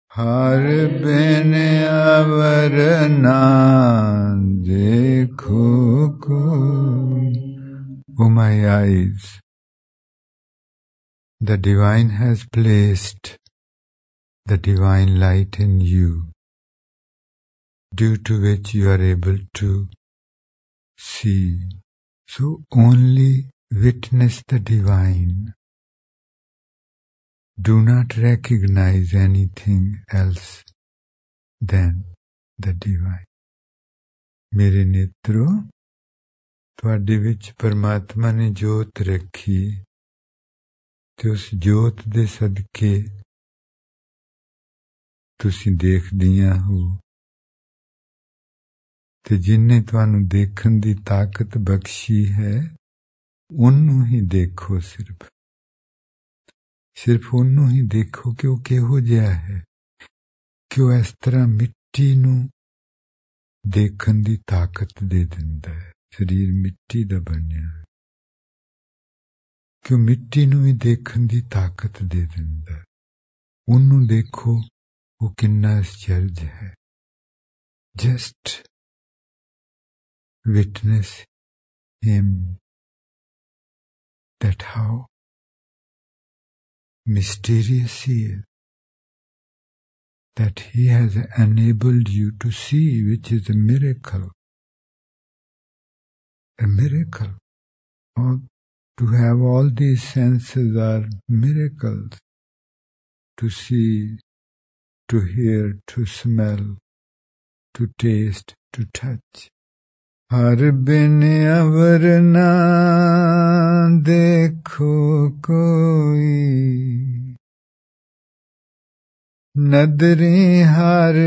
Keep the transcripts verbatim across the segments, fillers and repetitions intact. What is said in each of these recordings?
हर बिन अवर ना देखो कोई. O my eyes, the divine has placed the divine light in you, due to which you are able to see. So only witness the divine. Do not recognize anything else than the divine. ਮੇਰੇ ਨੇਤਰੋ, ਤੁਹਾਡੇ ਵਿੱਚ ਪਰਮਾਤਮਾ ਨੇ ਜੋਤ ਰੱਖੀ, ਤੇ ਉਸ ਜੋਤ ਦੇ ਸਦਕੇ ਤੁਸੀਂ ਦੇਖਦੀਆਂ ਹੋ, ਤੇ ਜਿਨਨੇ ਤੁਹਾਨੂੰ ਦੇਖਣ ਦੀ ਤਾਕਤ ਬਖਸ਼ੀ ਹੈ, ਉਹਨੂੰ ਹੀ ਦੇਖੋ. ਸਿਰਫ ਸਿਰਫ ਉਹਨੂੰ ਹੀ ਦੇਖੋ ਕਿ ਉਹ ਕਿਹੋ ਜਿਹਾ ਹੈ, ਕਿ ਉਹ ਇਸ ਤਰ੍ਹਾਂ ਮਿੱਟੀ ਨੂੰ ਦੇਖਣ ਦੀ ਤਾਕਤ ਦੇ ਦਿੰਦਾ ਹੈ. ਸਰੀਰ ਮਿੱਟੀ ਦਾ ਬਣਿਆ, ਕਿ ਉਹ ਮਿੱਟੀ ਨੂੰ ਵੀ ਦੇਖਣ ਦੀ ਤਾਕਤ ਦੇ ਦਿੰਦਾ. ਉਹਨੂੰ ਦੇਖੋ, ਉਹ ਕਿੰਨਾ ਅਚਰਜ ਹੈ. Just witness him, that how mysterious he is, that he has enabled you to see, which is a miracle. A miracle. All, to have all these senses are miracles. To see, to hear, to smell, to taste, to touch. हर बिन अवर ना देखो कोई, नदरी हर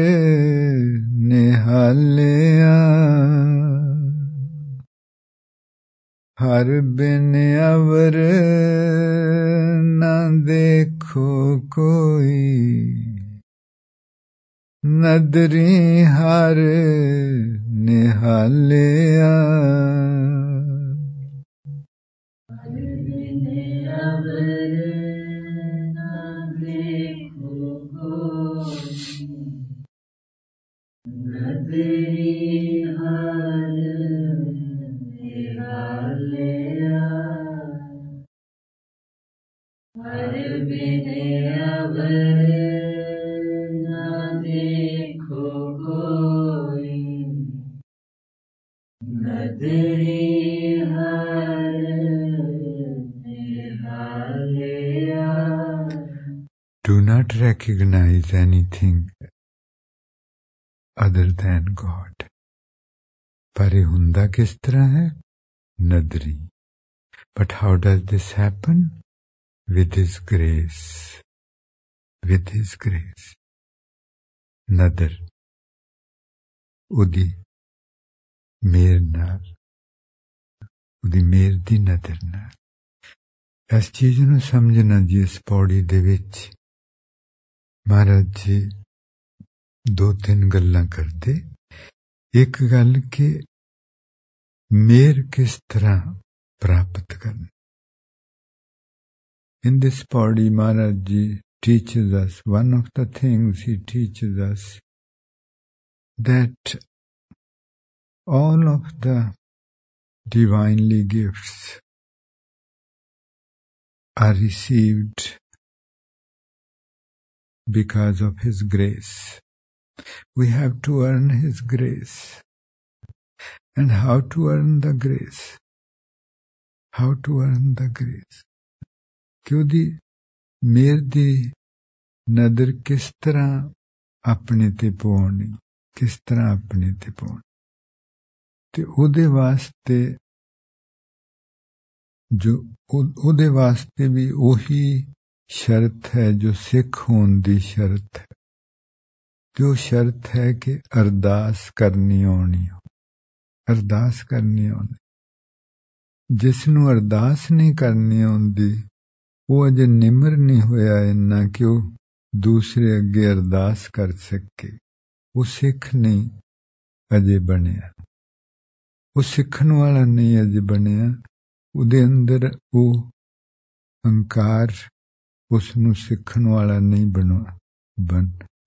निहालिया. हर बिन अवर ना देखो कोई, नदरी हर निहालिया. हर बिन अवर ना देखो कोई, नदरी हर निहालिया. हर बिन अवर देखो कोई, नदरी हर निहालिया. Do not recognize anything other than God. ਪਰ ਇਹ ਹੁੰਦਾ ਕਿਸ ਤਰ੍ਹਾਂ ਹੈ? ਨਦਰੀ. But how does this happen? With His grace. With His grace. ਨਦਰ ਉਹਦੀ ਮੇਰ ਨਾਲ, ਉਹਦੀ ਮੇਰ ਦੀ ਨਦਰ ਨਾਲ. ਇਸ ਚੀਜ਼ ਨੂੰ ਸਮਝਣਾ ਜੀ. ਇਸ ਪੌੜੀ ਦੇ ਵਿੱਚ ਮਹਾਰਾਜ ਜੀ ਦੋ ਤਿੰਨ ਗੱਲਾਂ ਕਰਦੇ. ਇੱਕ ਗੱਲ ਕਿ ਮੇਰ ਕਿਸ ਤਰ੍ਹਾਂ ਪ੍ਰਾਪਤ ਕਰਨੀ. In this ਪੌੜੀ Maharaj ji teaches us, one of the things he teaches us, that all of the divinely gifts are received because of His grace. We have to earn His grace. And how to earn the grace? How to earn the grace? ਕਿ ਉਹਦੀ ਮੇਰ ਦੀ ਨਦਰ ਕਿਸ ਤਰ੍ਹਾਂ ਆਪਣੇ ਤੇ ਪਾਉਣੀ, ਕਿਸ ਤਰ੍ਹਾਂ ਆਪਣੇ ਤੇ ਪਾਉਣੀ. ਤੇ ਉਹਦੇ ਵਾਸਤੇ ਜੋ ਉਹਦੇ ਵਾਸਤੇ ਵੀ ਉਹੀ ਸ਼ਰਤ ਹੈ ਜੋ ਸਿੱਖ ਹੋਣ ਦੀ ਸ਼ਰਤ ਹੈ. ਤੇ ਉਹ ਸ਼ਰਤ ਹੈ ਕਿ ਅਰਦਾਸ ਕਰਨੀ ਆਉਣੀ. ਅਰਦਾਸ ਕਰਨੀ ਆਉਣੀ. ਜਿਸ ਨੂੰ ਅਰਦਾਸ ਨਹੀਂ ਕਰਨੀ ਆਉਂਦੀ, ਉਹ ਅਜੇ ਨਿਮਰ ਨਹੀਂ ਹੋਇਆ ਇੰਨਾ ਕਿ ਉਹ ਦੂਸਰੇ ਅੱਗੇ ਅਰਦਾਸ ਕਰ ਸਕੇ. ਉਹ ਸਿੱਖ ਨਹੀਂ ਅਜੇ ਬਣਿਆ. ਉਹ ਸਿੱਖਣ ਵਾਲਾ ਨਹੀਂ ਅਜੇ ਬਣਿਆ. ਉਹਦੇ ਅੰਦਰ ਉਹ ਹੰਕਾਰ ਉਸ ਨੂੰ ਸਿੱਖਣ ਵਾਲਾ ਨਹੀਂ ਬਣਵਾ ਬਣ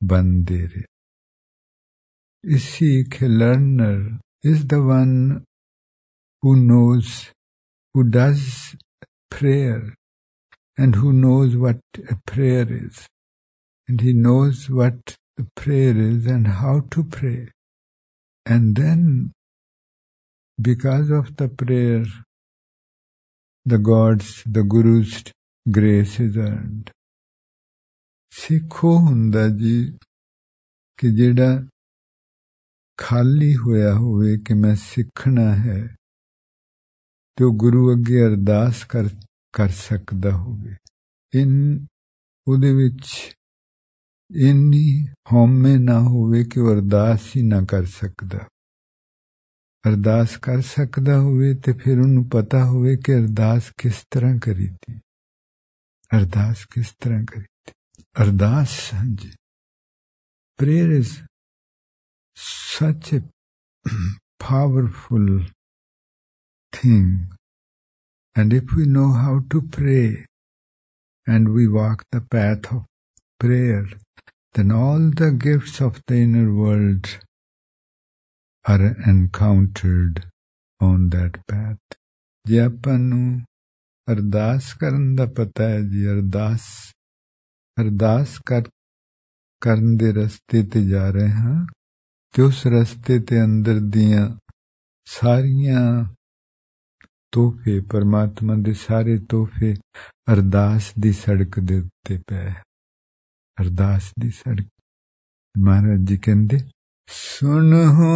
बनते रहे। You seek a learner is the one who knows, who does prayer and who knows what a prayer is. And he knows what the prayer is and how to pray. And then, because of the prayer, the God's, the Guru's grace is earned. ਸਿੱਖੋ ਹੁੰਦਾ ਜੀ ਕਿ ਜਿਹੜਾ ਖਾਲੀ ਹੋਇਆ ਹੋਵੇ ਕਿ ਮੈਂ ਸਿੱਖਣਾ ਹੈ ਤੇ ਉਹ ਗੁਰੂ ਅੱਗੇ ਅਰਦਾਸ ਕਰ ਕਰ ਸਕਦਾ ਹੋਵੇ। ਇਨ ਉਹਦੇ ਵਿੱਚ ਇੰਨੀ ਹਉਮੈ ਨਾ ਹੋਵੇ ਕਿ ਉਹ ਅਰਦਾਸ ਹੀ ਨਾ ਕਰ ਸਕਦਾ। ਅਰਦਾਸ ਕਰ ਸਕਦਾ ਹੋਵੇ ਤੇ ਫਿਰ ਉਹਨੂੰ ਪਤਾ ਹੋਵੇ ਕਿ ਅਰਦਾਸ ਕਿਸ ਤਰ੍ਹਾਂ ਕਰੀਦੀ, ਅਰਦਾਸ ਕਿਸ ਤਰ੍ਹਾਂ ਕਰੀਦੀ। ਅਰਦਾਸ ਹਾਂਜੀ, prayer is such a powerful thing, and if we know how to pray and we walk the path of prayer, then all the gifts of the inner world are encountered on that path. ਜੇ ਆਪਾਂ ਨੂੰ ਅਰਦਾਸ ਕਰਨ ਦਾ ਪਤਾ ਹੈ ਜੀ, ਅਰਦਾਸ ਅਰਦਾਸ ਕਰ ਕਰਨ ਦੇ ਰਸਤੇ ਤੇ ਜਾ ਰਹੇ ਹਾਂ ਤੇ ਉਸ ਰਸਤੇ ਤੇ ਅੰਦਰ ਦੀਆਂ ਸਾਰੀਆਂ ਤੋਹਫੇ, ਪਰਮਾਤਮਾ ਦੇ ਸਾਰੇ ਤੋਹਫੇ ਅਰਦਾਸ ਦੀ ਸੜਕ ਦੇ ਉੱਤੇ ਪਏ। ਅਰਦਾਸ ਦੀ ਸੜਕ। ਮਹਾਰਾਜ ਜੀ ਕਹਿੰਦੇ, ਸੁਣੋ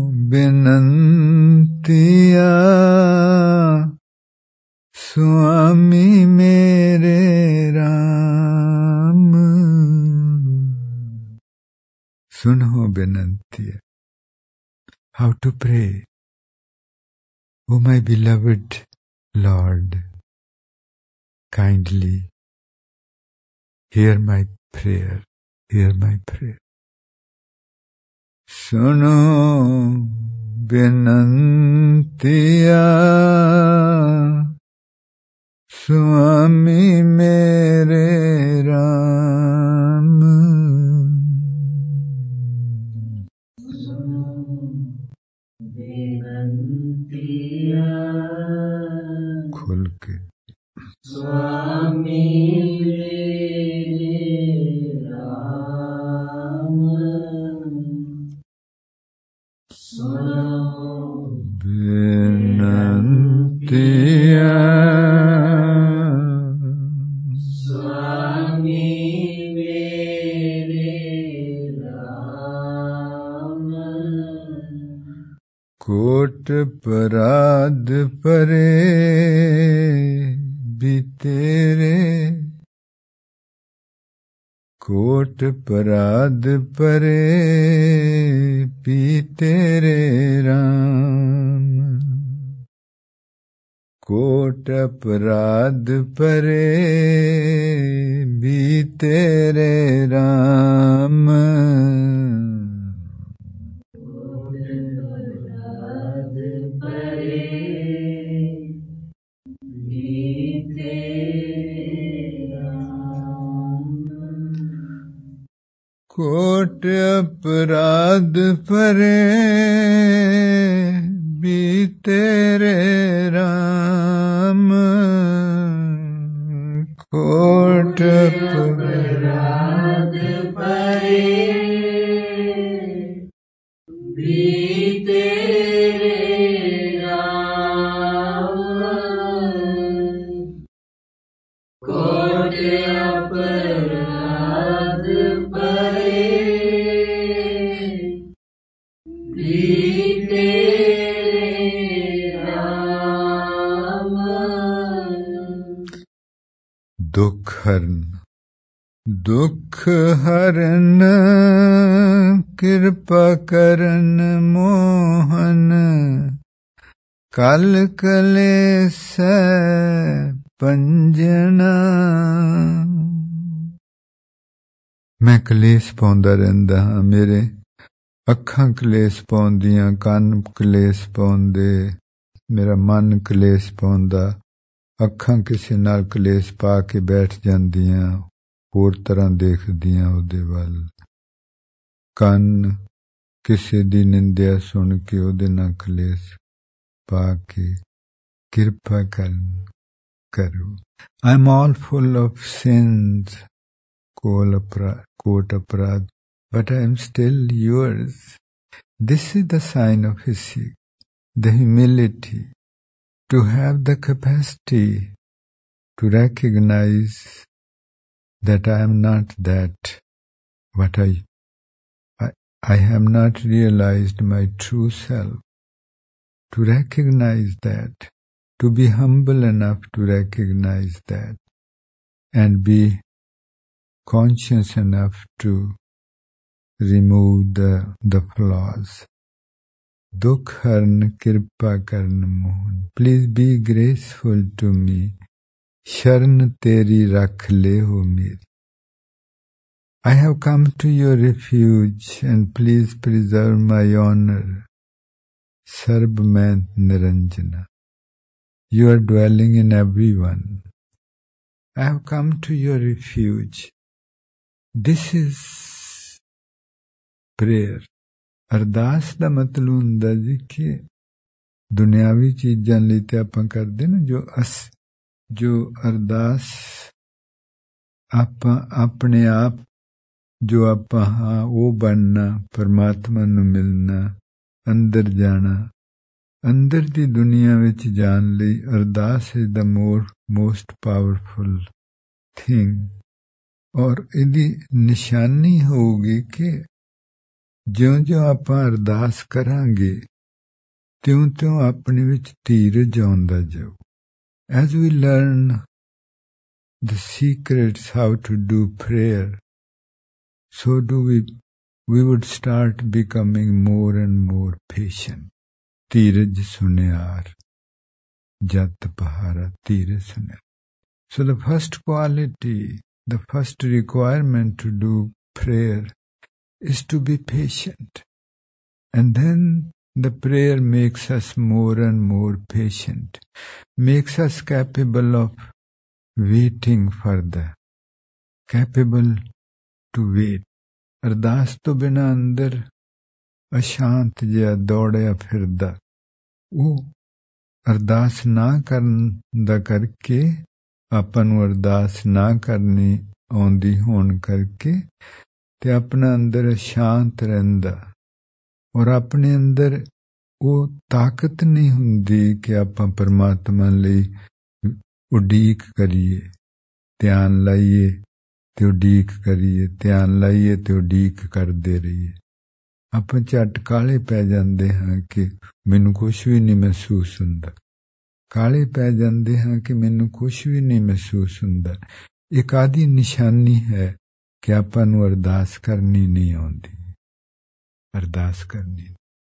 ਬੇਨੰਤੀਆ ਸੁਆਮੀ ਮੇਰੇ ਰਾਮ। ਸੁਣੋ ਬੇਨੰਤੀਆ, how to pray. O my beloved Lord, kindly hear my prayer, hear my prayer. Suno benantiya Swami mere Ram। खुल के स्वामी मेरे राम, सुनो बेनतिया स्वामी मेरे राम। कोट पराध परे भी तेरे, कोट पराध परे भी तेरे राम। कोट अपराध परे भी तेरे राम। कोट अपराध परे भी तेरे राम। कोट अपराध परे भी तेरे राम। कोट अपराध परे दुख हरन, दुख हरन कृपा करन मोहन। कल कलेस पंजना। मैं कलेस पाउंदा रहिंदा हां, मेरे ਅੱਖਾਂ ਕਲੇਸ਼ ਪਾਉਂਦੀਆਂ, ਕੰਨ ਕਲੇਸ਼ ਪਾਉਂਦੇ, ਮੇਰਾ ਮਨ ਕਲੇਸ਼ ਪਾਉਂਦਾ, ਅੱਖਾਂ ਕਿਸੇ ਨਾਲ ਕਲੇਸ਼ ਪਾ ਕੇ ਬੈਠ ਜਾਂਦੀਆਂ, ਹੋਰ ਤਰ੍ਹਾਂ ਦੇਖਦੀਆਂ ਉਹਦੇ ਵੱਲ। ਕੰਨ ਕਿਸੇ ਦੀ ਨਿੰਦਿਆ ਸੁਣ ਕੇ ਉਹਦੇ ਨਾਲ ਕਲੇਸ਼ ਪਾ ਕੇ ਕਿਰਪਾ ਕਰਨ ਕਰੋ। I am all full of sins, quote aparad, but I am still yours. This is the sign of a Sikh, the humility, to have the capacity to recognize that I am not that, what I, I, I have not realized my true self, to recognize that, to be humble enough to recognize that, and be conscious enough to remove the, the flaws. Dukh haran kirpa karan mohan. Please be graceful to me. Sharan teri rakh le ho meri. I have come to your refuge and please preserve my honor. Sarb mein niranjana. You are dwelling in everyone. I have come to your refuge. This is prayer. ਅਰਦਾਸ ਦਾ ਮਤਲਬ ਹੁੰਦਾ ਜੀ ਕਿ ਦੁਨਿਆਵੀ ਚੀਜ਼ਾਂ ਲਈ ਤੇ ਆਪਾਂ ਕਰਦੇ ਨਾ ਜੋ ਅਸ ਜੋ ਅਰਦਾਸ ਆਪਾਂ ਆਪਣੇ ਆਪ ਜੋ ਆਪਾਂ ਹਾਂ ਉਹ ਬਣਨਾ, ਪਰਮਾਤਮਾ ਨੂੰ ਮਿਲਣਾ, ਅੰਦਰ ਜਾਣਾ, ਅੰਦਰ ਦੀ ਦੁਨੀਆ ਵਿੱਚ ਜਾਣ ਲਈ ardas is the more most powerful thing. ਔਰ ਇਹਦੀ ਨਿਸ਼ਾਨੀ ਹੋਊਗੀ ਕਿ ਜਿਉਂ-ਜਿਉਂ ਆਪਾਂ ਅਰਦਾਸ ਕਰਾਂਗੇ ਤਿਉਂ-ਤਿਉਂ ਆਪਣੇ ਵਿੱਚ ਧੀਰਜ ਆਉਂਦਾ ਜਾਊ। As we learn the secrets how to do prayer, so do we, we would start becoming more and more patient. ਧੀਰਜ ਸੁਨਿਆਰ ਜਤ ਪਹਾਰਾ ਧੀਰਜ ਸੁਨਿਆਰ। So the first quality, the first requirement to do prayer is to be patient. And then the prayer makes us more and more patient, makes us capable of waiting for the, capable to wait. ਅਰਦਾਸ ਤੋਂ ਬਿਨਾਂ ਅੰਦਰ ਅਸ਼ਾਂਤ ਜਿਹਾ ਦੌੜਿਆ ਫਿਰਦਾ, ਉਹ ਅਰਦਾਸ ਨਾ ਕਰਨ ਦਾ ਕਰਕੇ ਆਪਾਂ ਨੂੰ ਅਰਦਾਸ ਨਾ ਕਰਨੀ ਆਉਂਦੀ ਹੋਣ ਕਰਕੇ ਤੇ ਆਪਣਾ ਅੰਦਰ ਸ਼ਾਂਤ ਰਹਿੰਦਾ ਔਰ ਆਪਣੇ ਅੰਦਰ ਉਹ ਤਾਕਤ ਨਹੀਂ ਹੁੰਦੀ ਕਿ ਆਪਾਂ ਪਰਮਾਤਮਾ ਲਈ ਉਡੀਕ ਕਰੀਏ, ਧਿਆਨ ਲਾਈਏ ਤੇ ਉਡੀਕ ਕਰੀਏ, ਧਿਆਨ ਲਾਈਏ ਤੇ ਉਡੀਕ ਕਰਦੇ ਰਹੀਏ। ਆਪਾਂ ਝੱਟ ਕਾਲੇ ਪੈ ਜਾਂਦੇ ਹਾਂ ਕਿ ਮੈਨੂੰ ਕੁਛ ਵੀ ਨਹੀਂ ਮਹਿਸੂਸ ਹੁੰਦਾ, ਕਾਲੇ ਪੈ ਜਾਂਦੇ ਹਾਂ ਕਿ ਮੈਨੂੰ ਕੁਛ ਵੀ ਨਹੀਂ ਮਹਿਸੂਸ ਹੁੰਦਾ। ਇਹ ਕਾਹਦੀ ਨਿਸ਼ਾਨੀ ਹੈ ਕਿ ਆਪਾਂ ਨੂੰ ਅਰਦਾਸ ਕਰਨੀ ਨਹੀਂ ਆਉਂਦੀ, ਅਰਦਾਸ ਕਰਨੀ।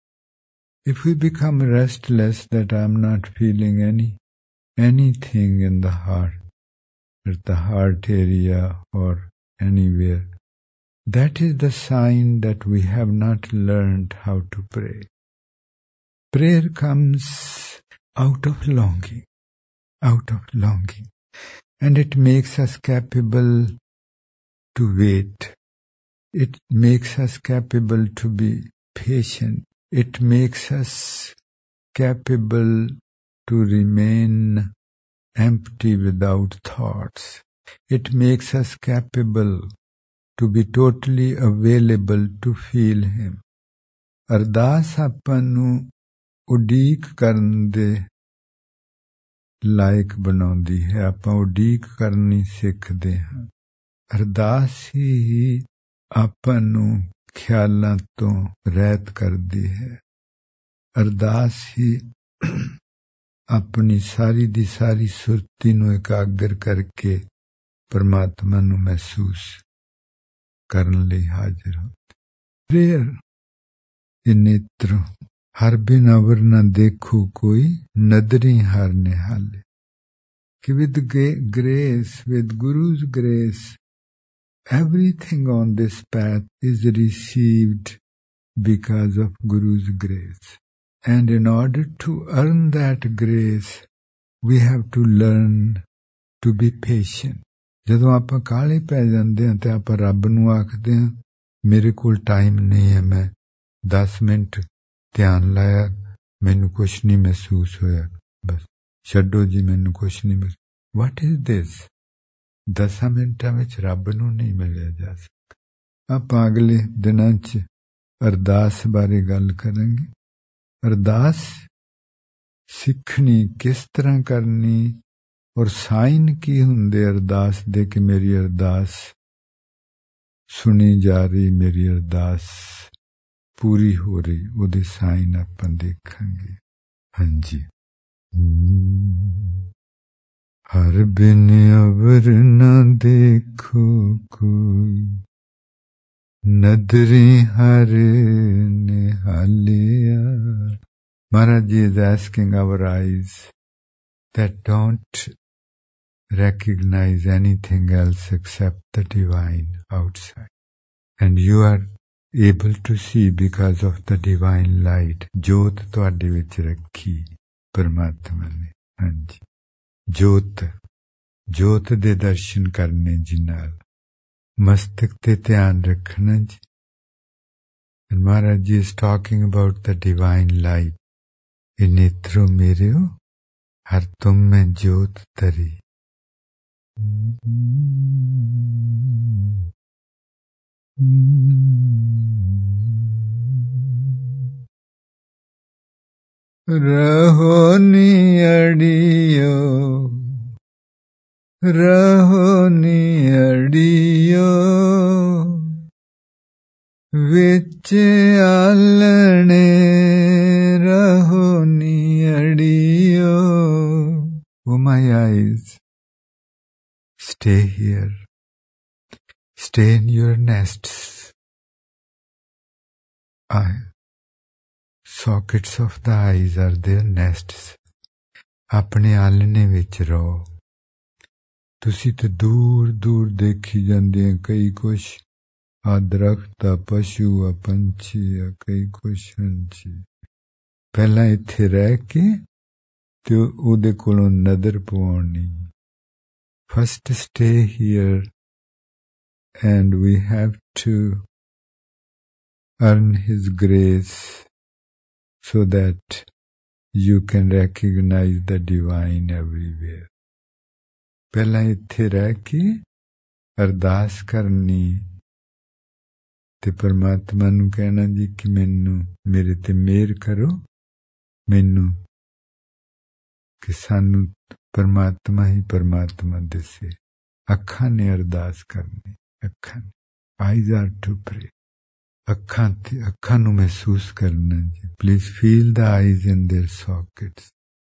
If we become restless that I am not feeling any anything in the heart, at the heart area or anywhere, that is the sign that we have not learned how to pray. Prayer comes out of longing, out of longing, and it makes us capable to wait. It makes us capable to be patient. It makes us capable to remain empty without thoughts. It makes us capable to be totally available to feel Him. ਅਰਦਾਸ ਆਪਾਂ ਨੂੰ ਉਡੀਕ ਕਰਨ ਦੇ ਲਾਇਕ ਬਣਾਉਂਦੀ ਹੈ, ਆਪਾਂ ਉਡੀਕ ਕਰਨੀ ਸਿੱਖਦੇ ਹਾਂ। ਅਰਦਾਸ ਹੀ ਆਪਾਂ ਨੂੰ ਖਿਆਲਾਂ ਤੋਂ ਰਹਿਤ ਕਰਦੀ ਹੈ। ਅਰਦਾਸ ਹੀ ਆਪਣੀ ਸਾਰੀ ਦੀ ਸਾਰੀ ਸੁਰਤੀ ਨੂੰ ਇਕਾਗਰ ਕਰਕੇ ਪਰਮਾਤਮਾ ਨੂੰ ਮਹਿਸੂਸ ਕਰਨ ਲਈ ਹਾਜ਼ਰ ਹੁੰਦੀ। ਪ੍ਰੇਅਰ ਇਹ ਨੇਤਰ ਹਰ ਬਿਨ ਅਵਰ ਨਾ ਦੇਖੋ ਕੋਈ ਨਦਰੀ ਹਰ ਨਿਹਾਲੇ ਕਿ with grace, with Guru's grace, everything on this path is received because of Guru's grace. And in order to earn that grace, we have to learn to be patient. ਜਦੋਂ ਆਪਾਂ ਕਾਲੇ ਪੈ ਜਾਂਦੇ ਹਾਂ ਤੇ ਆਪਾਂ ਰੱਬ ਨੂੰ ਆਖਦੇ ਹਾਂ मेरे कोल टाइम नहीं है, मैं दस मिनट ध्यान लाया, मैनू कुछ नहीं महसूस होया, बस छड्डो जी, मैनू कुछ नहीं महसूस। What is this? दसां मिनटां विच रब नू नहीं मिलिया जा सकता। आपां अगले दिनां च अरदास बारे गल करांगे। अरदास सिखनी किस तरह करनी और साइन की हुंदे अरदास दे कि मेरी अरदास सुनी जा रही, मेरी अरदास पूरी हो रही, उहदे साइन आपां देखांगे। हाँ जी। हर बिन अवर न देखो कोई, नदरे हर निहालिया। Maharaj Ji is asking our eyes that don't recognize anything else except the divine outside. And you are able to see because of the divine light. ਜੋਤ ਤੁਹਾਡੇ ਵਿੱਚ ਰੱਖੀ ਪਰਮਾਤਮਾ ਨੇ। ਹਾਂਜੀ, ਜੋਤ ਜੋਤ ਦੇ ਦਰਸ਼ਨ ਕਰਨੇ ਜੀ ਨਾਲ, ਮਸਤਕ ਤੇ ਧਿਆਨ ਰੱਖਣਾ ਜੀ। And Maharaj Ji is talking about the divine light. ਇਹ ਨੇਤਰੋ ਮੇਰਿਓ ਹਰ ਤੁਮ ਮੈਂ ਜੋਤ ਤਰੀ। रहो नियड़ियो रहो नियड़ियो, विच आलने रहो नियड़ियो। Oh my eyes, stay here, stay in your nests. I sockets of the eyes are their nests. अपने आलने विच रहो। तुसी ते दूर दूर देखी जांदे हैं कई कुछ, आ दरख्त आ पशु आ पंछी आ कई कुछ हंसी। पहला इत्थे रह के ते उहदे कोलों नदर पवाउणी। First stay here and we have to earn His grace so that you can recognize the divine everywhere. पहला इत्थे रह के अरदास करनी ते परमात्मा नू कहना जी कि मैनू मेरे ते मेहर करो, मैनू कि सानू परमात्मा ही परमात्मा दिसे। अखां ने अरदास करनी, अखां ने, आईज आर टू प्रे। अखां ते अखां नू महसूस करना जी। Please feel the eyes in their sockets.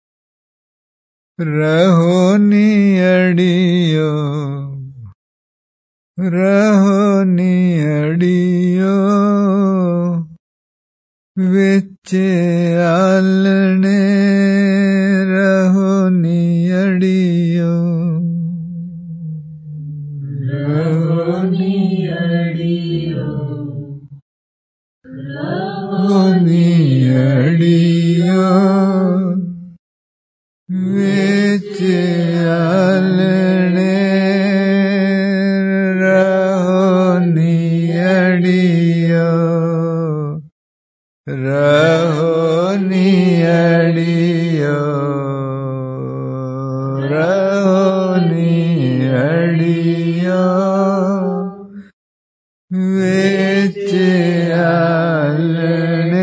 रहो नियड़ियो रहो नियड़ियो, विच आलने रहो नियड़ियो। रहो नियड़ियो रहो नियड़ियो, विच आलने रहो नियड़ियो। रहो नियड़ियो रहो नियड़ियो, विच आलने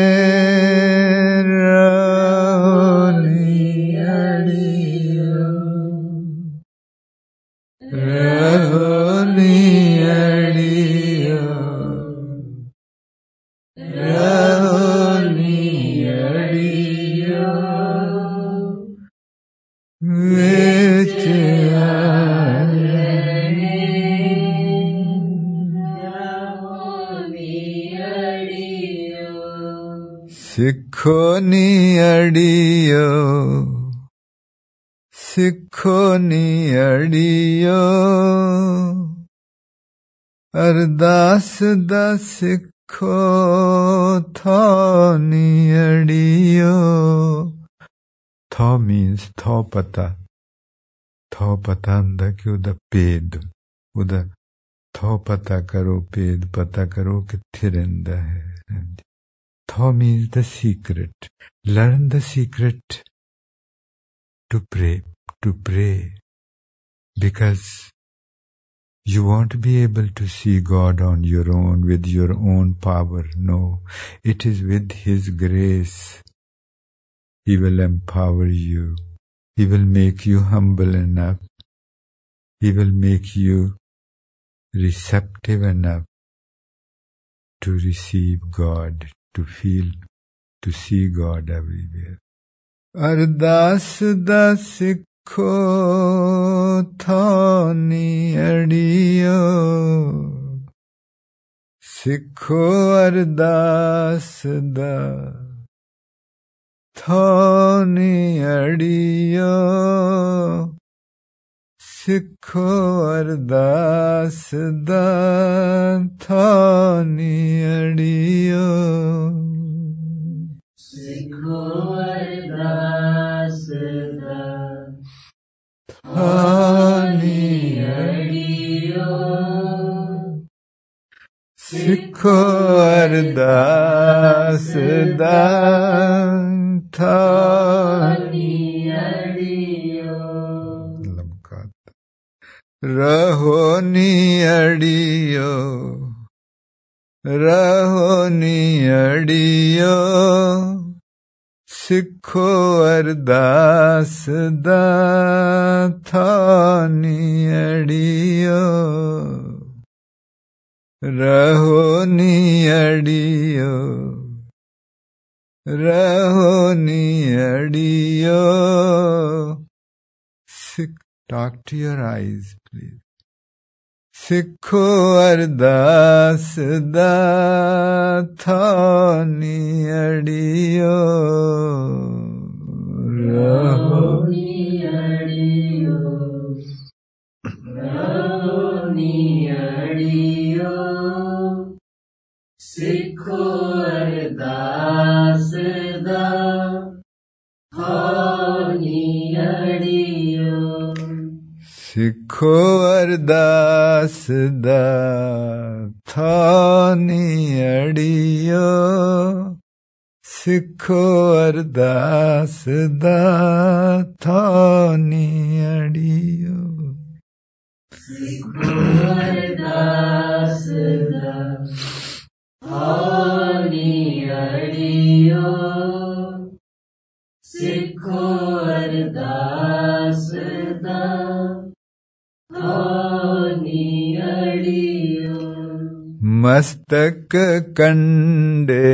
रहो नियड़ियो। रहो नियड़ियो रहो नियड़ियो, विच आलने रहो नियड़ियो। सिखो नियड़ियो सिखो नियड़ियो, अरदास दा सिखो थो नियड़ियो। थो means थो पता, थो पता हुंदा कि उहदा भेद, उहदा थो पता करो, भेद पता करो कित्थे रहिंदा है। Thaw means the secret. Learn the secret to pray, to pray. Because you won't be able to see God on your own, with your own power. No, it is with His grace. He will empower you. He will make you humble enough. He will make you receptive enough to receive God, to feel, to see God everywhere. Ardas da sikho thani adiyo, sikho ardas da thani adiyo, sikho ardas da thani adiyo, sikho ardas da thani adiyo, sikho ardas da thani adiyo. Raho ni adiyo, raho ni adiyo, sikho ardas da thani adiyo, raho ni adiyo, raho ni adiyo. Talk to your eyes, please. Sikho ardas da thani adiyo, raho ni adiyo, raho ni adiyo, sikho ardas da thani adiyo, sikho ardas da thani adiyo, sikho ardas da thani adiyo, sikho ardas da thani adiyo, sikho ardas da thani adiyo. Mastak kande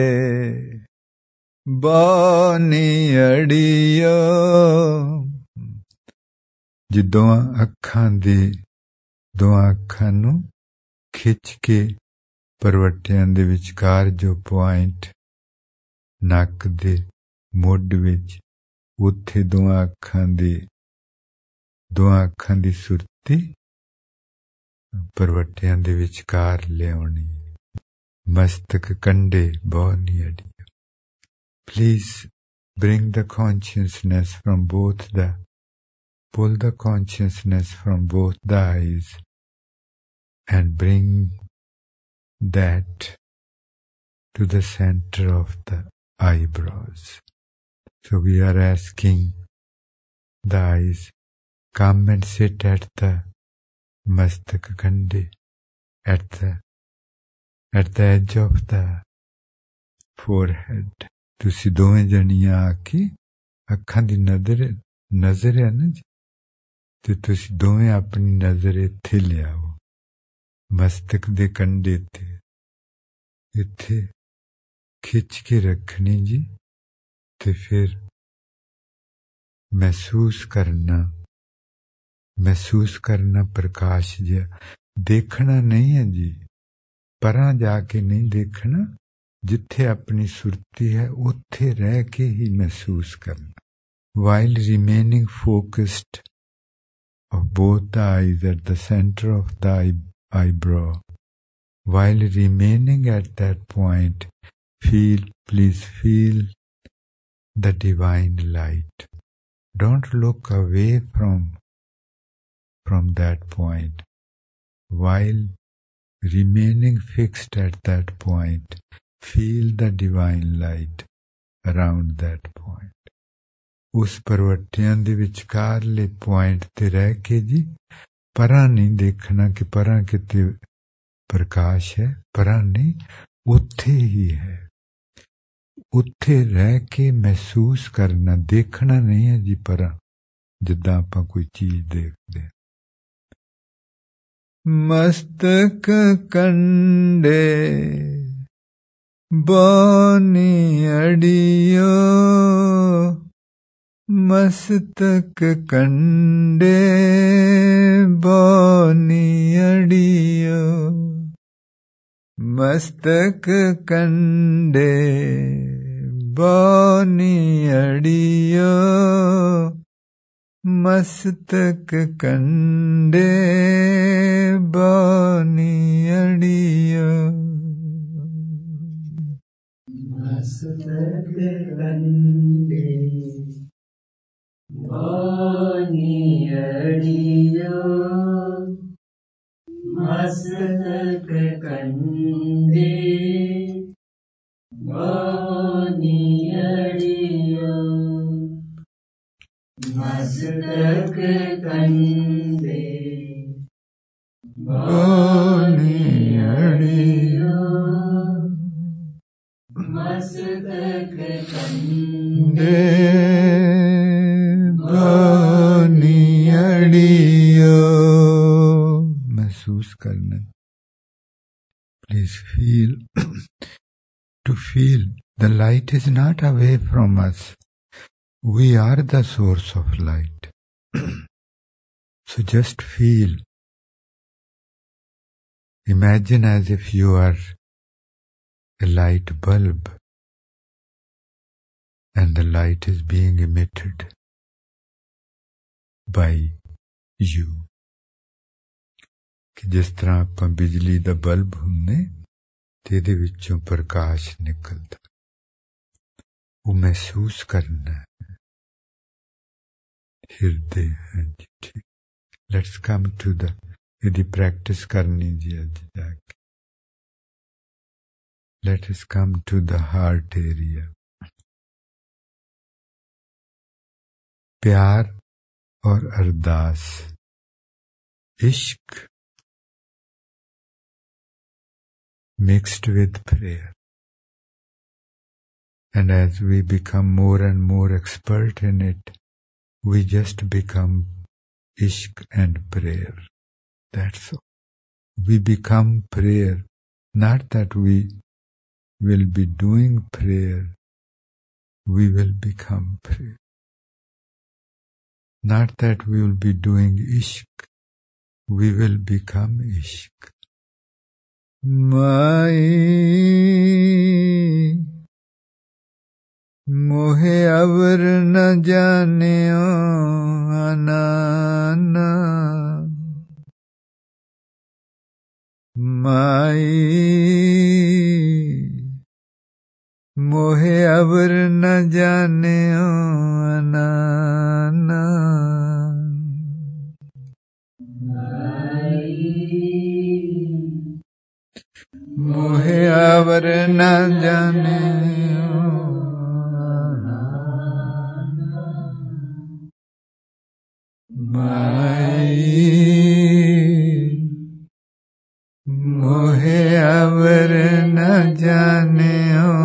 bani adiyo, ਜੇ ਦੋਵਾਂ ਅੱਖਾਂ ਦੇ ਦੋਵਾਂ ਅੱਖਾਂ ਨੂੰ ਖਿੱਚ ਕੇ ਪਰਵੱਟਿਆਂ ਦੇ ਵਿਚਕਾਰ ਜੋ ਪੁਆਇੰਟ ਨੱਕ ਦੇ ਮੁੱਢ ਵਿੱਚ, ਉੱਥੇ ਦੋਵਾਂ ਅੱਖਾਂ ਦੇ ਦੋਵਾਂ ਅੱਖਾਂ ਦੀ ਸੁਰਤੀ ਪਰਵੱਟਿਆਂ ਦੇ ਵਿਚਕਾਰ ਲਿਆਉਣੀ। ਮਸਤਕ ਕੰਡੇ ਬਹੁ ਨੀ ਅੜੀਓ। Please bring the consciousness from both the, pull the consciousness from both the eyes and bring that to the center of the eyebrows. So we are asking the eyes, come and sit at the mastak kande, at the at the edge of the forehead. ਤੁਸੀਂ ਦੋਵੇਂ ਜਣੀਆਂ ਆ ਕੇ ਅੱਖਾਂ ਦੀ ਨਜ਼ਰ ਨਜ਼ਰ ਹੈ ਨਾ ਜੀ, ਤੇ ਤੁਸੀਂ ਦੋਵੇਂ ਆਪਣੀ ਨਜ਼ਰ ਇੱਥੇ ਲਿਆਓ, ਮਸਤਕ ਦੇ ਕੰਢੇ ਤੇ, ਇੱਥੇ ਖਿੱਚ ਕੇ ਰੱਖਣੀ ਜੀ। ਤੇ ਫਿਰ ਮਹਿਸੂਸ ਕਰਨਾ, ਮਹਿਸੂਸ ਕਰਨਾ ਪ੍ਰਕਾਸ਼ ਜਿਹਾ, ਦੇਖਣਾ ਨਹੀਂ ਹੈ ਜੀ, ਪਰਾਂ ਜਾ ਕੇ ਨਹੀਂ ਦੇਖਣਾ, ਜਿੱਥੇ ਆਪਣੀ ਸੁਰਤੀ ਹੈ ਉੱਥੇ ਰਹਿ ਕੇ ਹੀ ਮਹਿਸੂਸ ਕਰਨਾ। While remaining focused of both the eyes at the center of the eye, eyebrow, while remaining at that point, feel, please feel the divine light. Don't look away from, from that point. While remaining fixed at that point, feel the divine light around that point. उस परवट्टियां दे विचकारले point ते रह के जी परां नहीं देखना कि परां किते प्रकाश है, परां नहीं, उत्थे ही है। उत्थे रह के महसूस करना, देखना नहीं है जी परां, जिद्दां आपां कोई चीज देखदे। मस्तक कंडे बानी अड़ियो, मस्तक कंडे बानी अड़ियो, मस्तक कंडे बानी अड़ियो, मस्तक कंडे बानी अड़ियो, मस्तक कंडे बानी अड़ियो, मस्तक कंडे बानी अड़ियो, मस्तक कंडे बानी अड़ियो, मस्तक कंडे बानी अड़ियो। महसूस करना, please feel. To feel the light is not away from us. We are the source of light. So just feel. Imagine as if you are a light bulb and the light is being emitted by you. कि जिस तरह आपां बिजली दा bulb हुन्ने ते इहदे विचों प्रकाश निकलदा, वो महसूस करना है। हिरदे हैं जी, ठीक। लेट्स कम टू द, इहदी प्रैक्टिस करनी जी अज जाके। Let us come to the heart area. प्यार और अरदास, इश्क mixed with prayer. And as we become more and more expert in it, we just become ishq and prayer. That's all. We become prayer. Not that we will be doing prayer. We will become prayer. Not that we will be doing ishq. We will become ishq. माई मोहे अवर न जानियो अनाना, माई मोहे अवर न जानियो अनाना, मोहे अवर न जाने, माई मोहे अवर न जाने।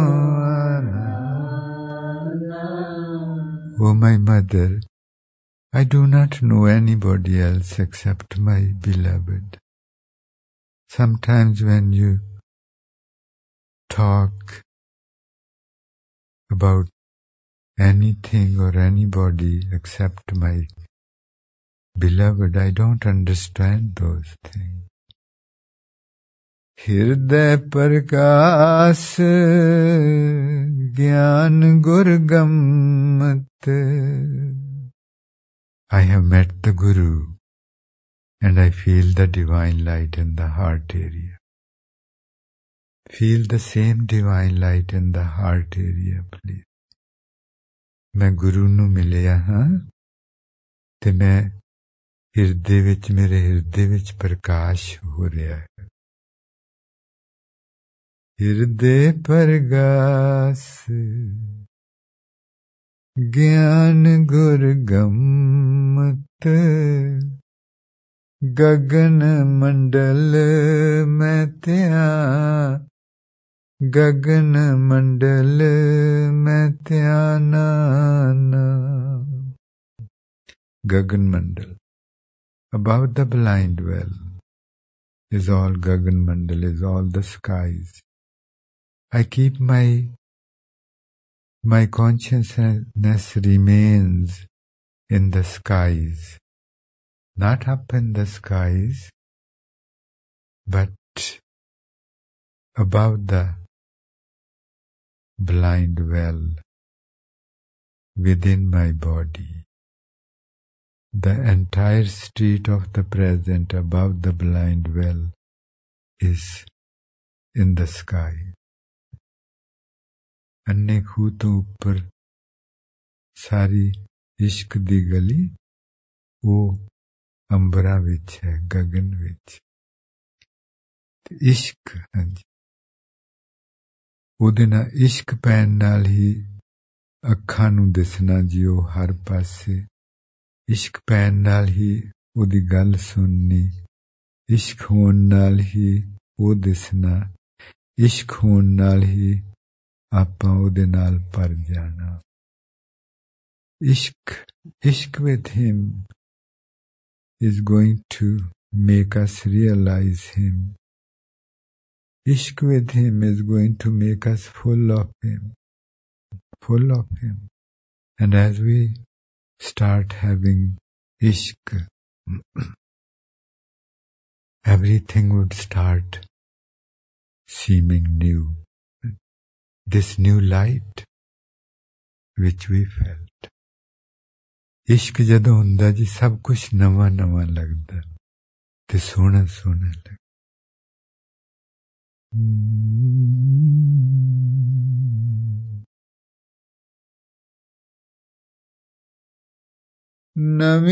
Oh my mother, I do not know anybody else except my beloved. Sometimes when you talk about anything or anybody except my beloved, I don't understand those things. Hirday Prakash Gyan Gurgamat. I have met the Guru and I feel the divine light in the heart area. Feel the same divine light in the heart area, please. मैं गुरु नू मिलिया हाँ ते मैं हिरदे विच मेरे हिरदे विच प्रकाश हो रहा है। ਹਿਰਦੇ ਪਰਗਾਸ ਗਿਆਨ ਗੁਰ ਗੰਮਤ ਗगन ਮੰਡਲ ਮੈਂ ਧਿਆਨ ਗगन ਮੰਡਲ ਮੈਂ ਧਿਆਨਾ ਗगन ਮੰਡਲ above the blind well is all Gagan Mandal is all the skies. I keep my my consciousness remains in the skies, not up in the skies, but above the blind well within my body. The entire street of the present above the blind well is in the sky. अन्ने खूह तो ऊपर सारी इश्क दी गली ਉਹ ਅੰਬਰਾਂ ਵਿੱਚ ਹੈ ਗगन ਵਿੱਚ ਤੇ ਇਸ਼ਕ ਹਾਂਜੀ ਉਹਦੇ ਨਾਲ ਇਸ਼ਕ ਪੈਣ ਨਾਲ ਹੀ ਅੱਖਾਂ ਨੂੰ ਦਿਸਣਾ ਜੀ ਉਹ ਹਰ ਪਾਸੇ ਇਸ਼ਕ ਪੈਣ ਨਾਲ ਹੀ ਉਹਦੀ ਗੱਲ ਸੁਣਨੀ ਇਸ਼ਕ ਹੋਣ ਨਾਲ ਹੀ ਉਹ ਦਿਸਣਾ ਇਸ਼ਕ ਹੋਣ ਨਾਲ ਹੀ ਆਪਾਂ ਉਹਦੇ ਨਾਲ ਭਰ ਜਾਣਾ ਇਸ਼ਕ ਇਸ਼ਕ with him is going to make us realize him. Ishq with him is going to make us full of him, full of him. And as we start having ishq, everything would start seeming new. This new light which we felt. ਇਸ਼ਕ ਜਦੋਂ ਹੁੰਦਾ ਜੀ ਸਭ ਕੁਛ ਨਵਾਂ ਨਵਾਂ ਲੱਗਦਾ ਤੇ ਸੋਹਣਾ ਸੋਹਣਾ ਲੱਗਦਾ ਨਵੀਂ